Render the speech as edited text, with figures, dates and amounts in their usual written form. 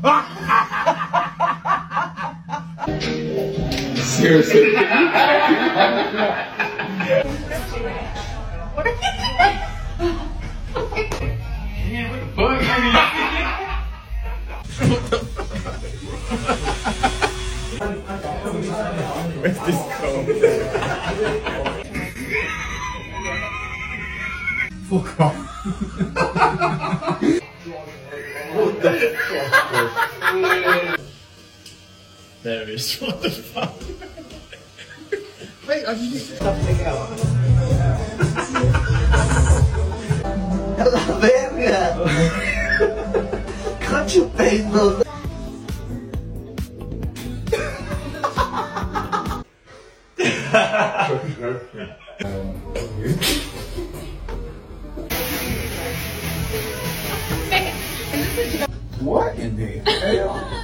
Seriously. Where's this comb? Fuck off. What the fuck? There it is. What the fuck? Wait, I need something else. La verga! Can't you pay no? What in the hell?